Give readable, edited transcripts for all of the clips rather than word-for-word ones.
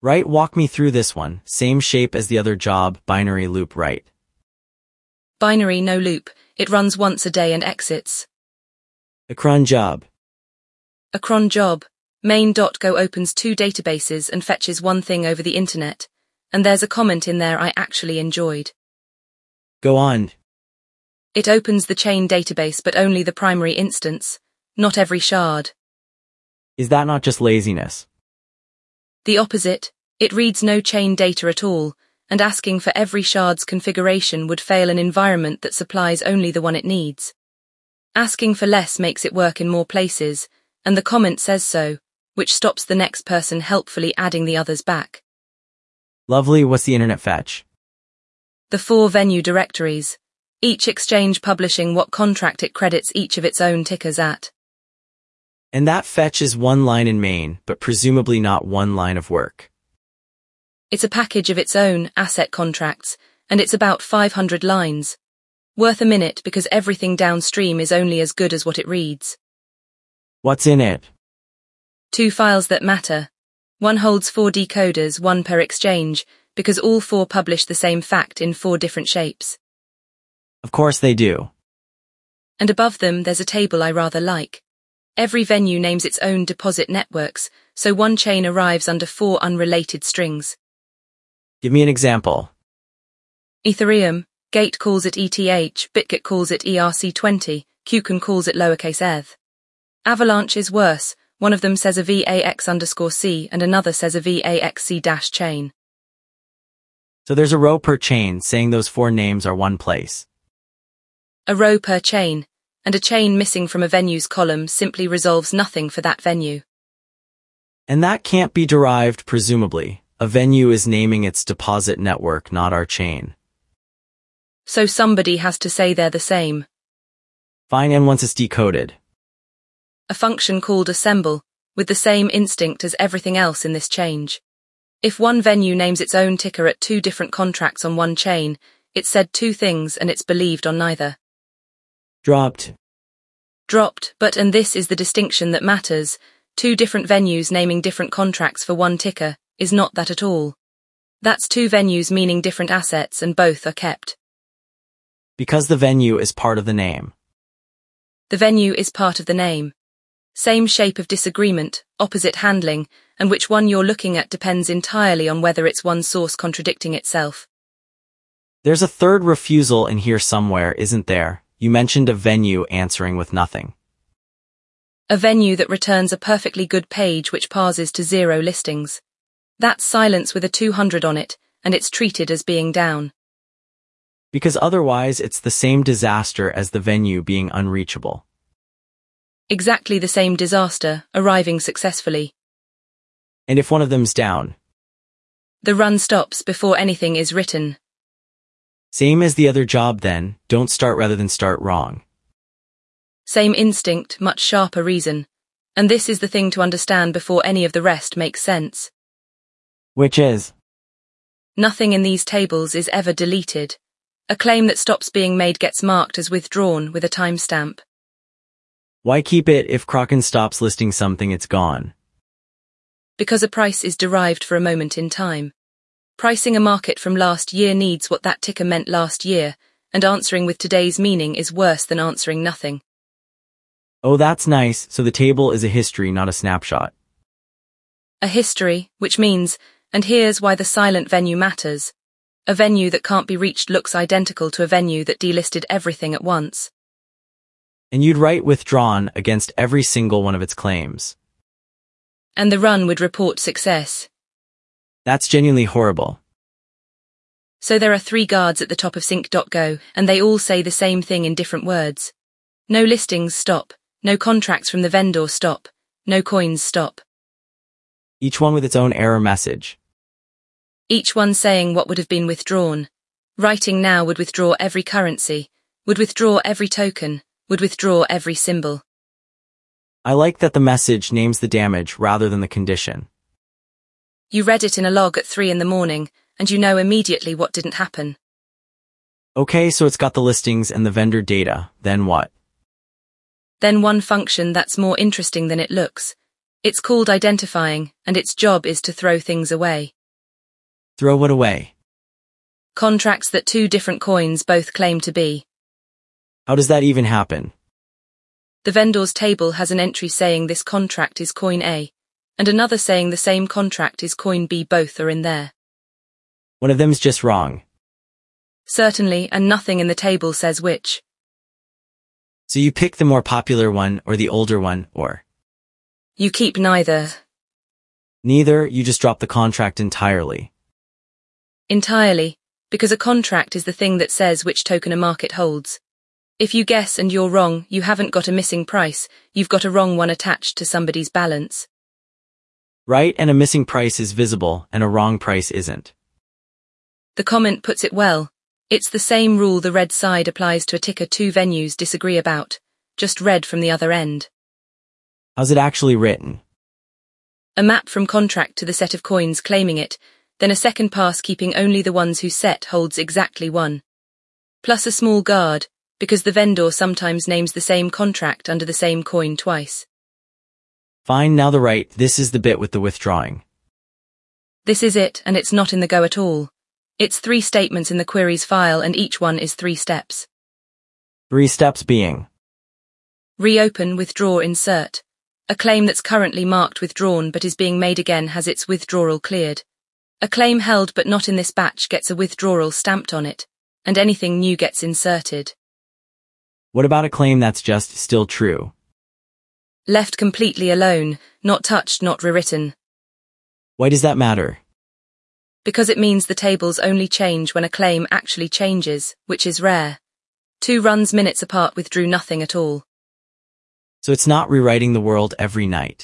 Right, walk me through this one. Same shape as the other job, binary loop, right? Binary, no loop. It runs once a day and exits. A cron job. A cron job. Main.go opens 2 databases and fetches one thing over the internet. And there's a comment in there I actually enjoyed. Go on. It opens the chain database but only the primary instance, not every shard. Is that not just laziness? The opposite, it reads no chain data at all, and asking for every shard's configuration would fail an environment that supplies only the one it needs. Asking for less makes it work in more places, and the comment says so, which stops the next person helpfully adding the others back. Lovely, what's the internet fetch? The 4 venue directories, each exchange publishing what contract it credits each of its own tickers at. And that fetch is one line in main, but presumably not one line of work. It's a package of its own asset contracts, and it's about 500 lines. Worth a minute because everything downstream is only as good as what it reads. What's in it? 2 files that matter. One holds 4 decoders, one per exchange, because all 4 publish the same fact in 4 different shapes. Of course they do. And above them there's a table I rather like. Every venue names its own deposit networks, so one chain arrives under 4 unrelated strings. Give me an example. Ethereum, Gate calls it ETH, BitGet calls it ERC20, Qcon calls it lowercase eth. Avalanche is worse, one of them says a VAX_C and another says a VAXC-chain. So there's a row per chain saying those 4 names are one place. A row per chain, and a chain missing from a venue's column simply resolves nothing for that venue. And that can't be derived, presumably. A venue is naming its deposit network, not our chain. So somebody has to say they're the same. Fine, and once it's decoded. A function called assemble, with the same instinct as everything else in this change. If one venue names its own ticker at 2 different contracts on one chain, it said 2 things and it's believed on neither. Dropped. Dropped, but and this is the distinction that matters, 2 different venues naming different contracts for one ticker is not that at all. That's 2 venues meaning different assets and both are kept. Because the venue is part of the name. The venue is part of the name. Same shape of disagreement, opposite handling, and which one you're looking at depends entirely on whether it's one source contradicting itself. There's a third refusal in here somewhere, isn't there? You mentioned a venue answering with nothing. A venue that returns a perfectly good page which parses to 0 listings. That's silence with a 200 on it, and it's treated as being down. Because otherwise it's the same disaster as the venue being unreachable. Exactly the same disaster, arriving successfully. And if one of them's down? The run stops before anything is written. Same as the other job then, don't start rather than start wrong. Same instinct, much sharper reason. And this is the thing to understand before any of the rest makes sense. Which is? Nothing in these tables is ever deleted. A claim that stops being made gets marked as withdrawn with a timestamp. Why keep it if Kraken stops listing something, it's gone? Because a price is derived for a moment in time. Pricing a market from last year needs what that ticker meant last year, and answering with today's meaning is worse than answering nothing. Oh, that's nice, so the table is a history, not a snapshot. A history, which means, and here's why the silent venue matters, a venue that can't be reached looks identical to a venue that delisted everything at once. And you'd write withdrawn against every single one of its claims. And the run would report success. That's genuinely horrible. So there are 3 guards at the top of sync.go, and they all say the same thing in different words. No listings, stop. No contracts from the vendor, stop. No coins, stop. Each one with its own error message. Each one saying what would have been withdrawn. Writing now would withdraw every currency, would withdraw every token, would withdraw every symbol. I like that the message names the damage rather than the condition. You read it in a log at 3 in the morning, and you know immediately what didn't happen. Okay, so it's got the listings and the vendor data, then what? Then one function that's more interesting than it looks. It's called identifying, and its job is to throw things away. Throw what away? Contracts that two different coins both claim to be. How does that even happen? The vendor's table has an entry saying this contract is coin A, and another saying the same contract is coin B. Both are in there. One of them's just wrong. Certainly, and nothing in the table says which. So you pick the more popular one or the older one, or You keep neither. neither, you just drop the contract entirely. Entirely, because a contract is the thing that says which token a market holds. If you guess and you're wrong, you haven't got a missing price, you've got a wrong one attached to somebody's balance. Right, and a missing price is visible and a wrong price isn't. The comment puts it well. It's the same rule the red side applies to a ticker two venues disagree about, just read from the other end. How's it actually written? A map from contract to the set of coins claiming it, then a second pass keeping only the ones whose set holds exactly one. Plus a small guard, because the vendor sometimes names the same contract under the same coin twice. Fine, now the right, this is the bit with the withdrawing. This is it, and it's not in the go at all. It's 3 statements in the queries file and each one is 3 steps. 3 steps being: Reopen, withdraw, insert. A claim that's currently marked withdrawn but is being made again has its withdrawal cleared. A claim held but not in this batch gets a withdrawal stamped on it, and anything new gets inserted. What about a claim that's just still true? Left completely alone, not touched, not rewritten. Why does that matter? Because it means the tables only change when a claim actually changes, which is rare. 2 runs minutes apart withdrew nothing at all. So it's not rewriting the world every night.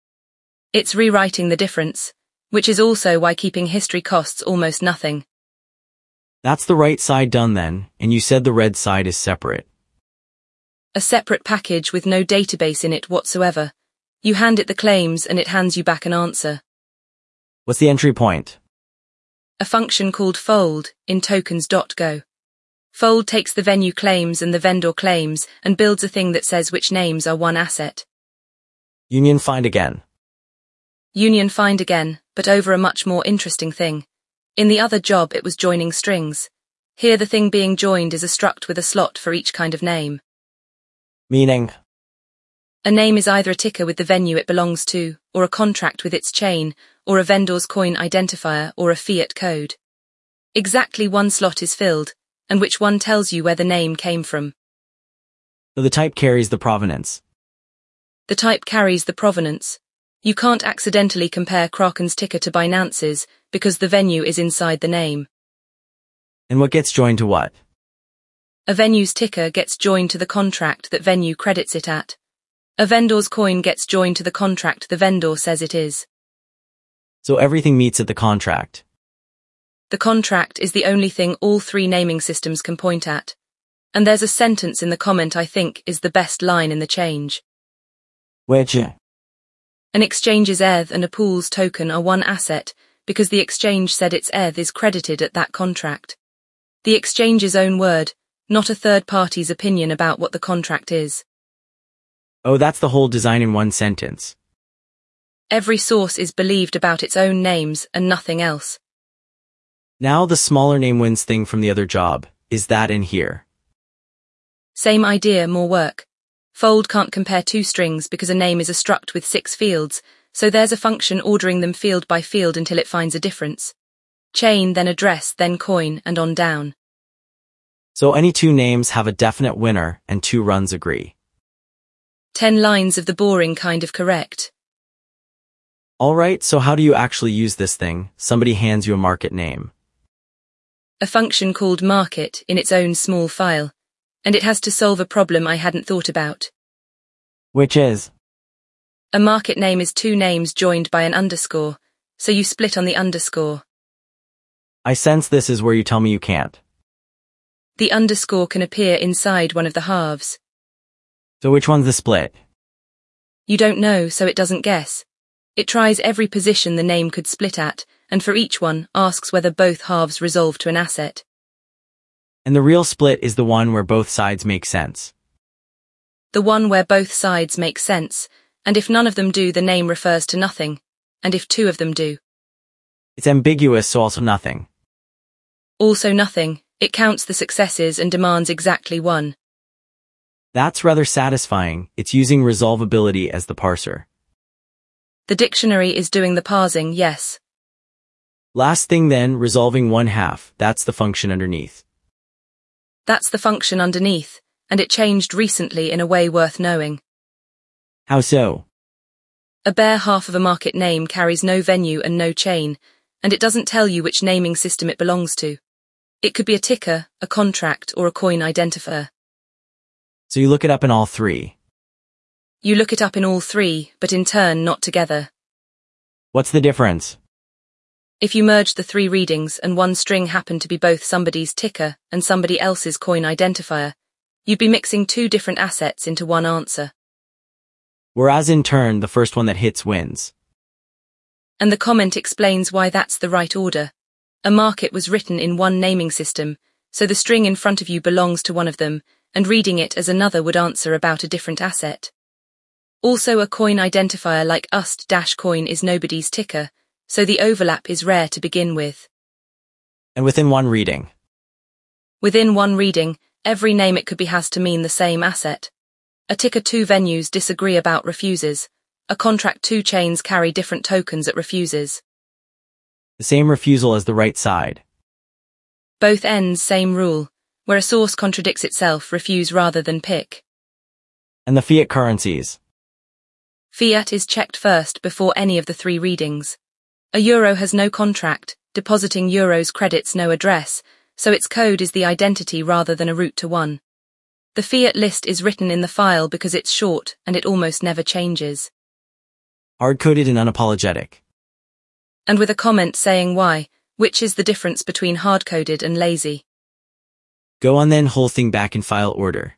It's rewriting the difference, which is also why keeping history costs almost nothing. That's the right side done then, and you said the red side is separate. A separate package with no database in it whatsoever. You hand it the claims and it hands you back an answer. What's the entry point? A function called fold in tokens.go. Fold takes the venue claims and the vendor claims and builds a thing that says which names are one asset. Union find again. Union find again, but over a much more interesting thing. In the other job it was joining strings. Here the thing being joined is a struct with a slot for each kind of name. Meaning? A name is either a ticker with the venue it belongs to, or a contract with its chain, or a vendor's coin identifier, or a fiat code. Exactly one slot is filled, and which one tells you where the name came from. So the type carries the provenance. The type carries the provenance. You can't accidentally compare Kraken's ticker to Binance's, because the venue is inside the name. And what gets joined to what? A venue's ticker gets joined to the contract that venue credits it at. A vendor's coin gets joined to the contract the vendor says it is. So everything meets at the contract. The contract is the only thing all 3 naming systems can point at. And there's a sentence in the comment I think is the best line in the change. Which? An exchange's ETH and a pool's token are one asset, because the exchange said its ETH is credited at that contract. The exchange's own word, not a third party's opinion about what the contract is. Oh, that's the whole design in one sentence. Every source is believed about its own names and nothing else. Now the smaller name wins thing from the other job. Is that in here? Same idea, more work. Fold can't compare 2 strings because a name is a struct with 6 fields, so there's a function ordering them field by field until it finds a difference. Chain, then address, then coin, and on down. So any 2 names have a definite winner and 2 runs agree. 10 lines of the boring kind of correct. Alright, so how do you actually use this thing? Somebody hands you a market name. A function called market in its own small file, and it has to solve a problem I hadn't thought about. Which is? A market name is 2 names joined by an underscore, so you split on the underscore. I sense this is where you tell me you can't. The underscore can appear inside one of the halves. So which one's the split? You don't know, so it doesn't guess. It tries every position the name could split at, and for each one, asks whether both halves resolve to an asset. And the real split is the one where both sides make sense. The one where both sides make sense, And if none of them do, the name refers to nothing. And if two of them do, It's ambiguous, so also nothing. also nothing. It counts the successes and demands exactly one. That's rather satisfying. It's using resolvability as the parser. The dictionary is doing the parsing, yes. Last thing then, resolving 1/2. That's the function underneath. That's the function underneath, and it changed recently in a way worth knowing. How so? A bare half of a market name carries no venue and no chain, and it doesn't tell you which naming system it belongs to. It could be a ticker, a contract, or a coin identifier. So you look it up in all three. You look it up in all three, but in turn not together. What's the difference? If you merged the three readings and one string happened to be both somebody's ticker and somebody else's coin identifier, you'd be mixing two different assets into one answer. Whereas in turn, the first one that hits wins. And the comment explains why that's the right order. A market was written in one naming system, so the string in front of you belongs to one of them, and reading it as another would answer about a different asset. Also, a coin identifier like UST-coin is nobody's ticker, so the overlap is rare to begin with. And within one reading. Within one reading, every name it could be has to mean the same asset. A ticker two venues disagree about refuses. A contract two chains carry different tokens at refuses. The same refusal as the right side. Both ends same rule. Where a source contradicts itself, refuse rather than pick. And the fiat currencies. Fiat is checked first before any of the three readings. A euro has no contract, depositing euros credits no address, so its code is the identity rather than a route to one. The fiat list is written in the file because it's short and it almost never changes. Hard-coded and unapologetic. And with a comment saying why, which is the difference between hard-coded and lazy. Go on then, whole thing back in file order.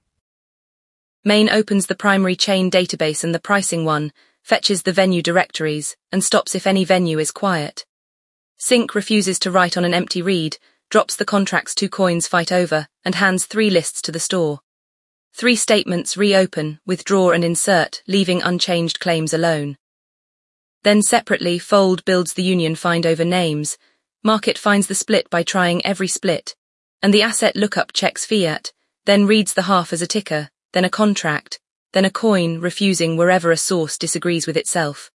Main opens the primary chain database and the pricing one, fetches the venue directories, and stops if any venue is quiet. Sync refuses to write on an empty read, drops the contracts two coins fight over, and hands three lists to the store. Three statements reopen, withdraw and insert, leaving unchanged claims alone. Then separately, fold builds the union find over names. Market finds the split by trying every split. And the asset lookup checks fiat, then reads the half as a ticker, then a contract, then a coin, refusing wherever a source disagrees with itself.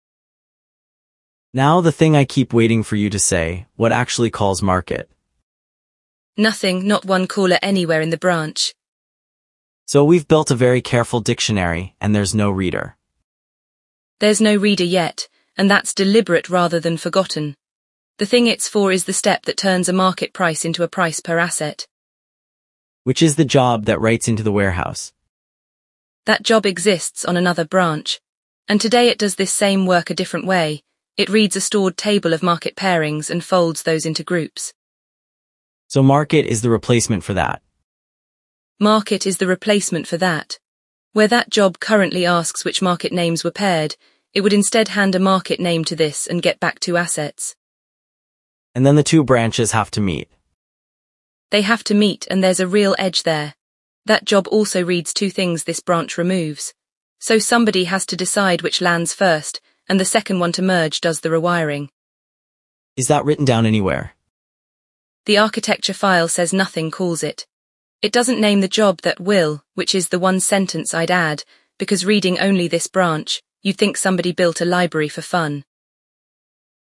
Now the thing I keep waiting for you to say, what actually calls market? Nothing, not one caller anywhere in the branch. So we've built a very careful dictionary, and there's no reader. There's no reader yet, and that's deliberate rather than forgotten. The thing it's for is the step that turns a market price into a price per asset. Which is the job that writes into the warehouse. That job exists on another branch. And today it does this same work a different way. It reads a stored table of market pairings and folds those into groups. So market is the replacement for that. Market is the replacement for that. Where that job currently asks which market names were paired, it would instead hand a market name to this and get back two assets. And then the two branches have to meet. They have to meet, and there's a real edge there. That job also reads two things this branch removes. So somebody has to decide which lands first, and the second one to merge does the rewiring. Is that written down anywhere? The architecture file says nothing calls it. It doesn't name the job that will, which is the one sentence I'd add, because reading only this branch, you'd think somebody built a library for fun.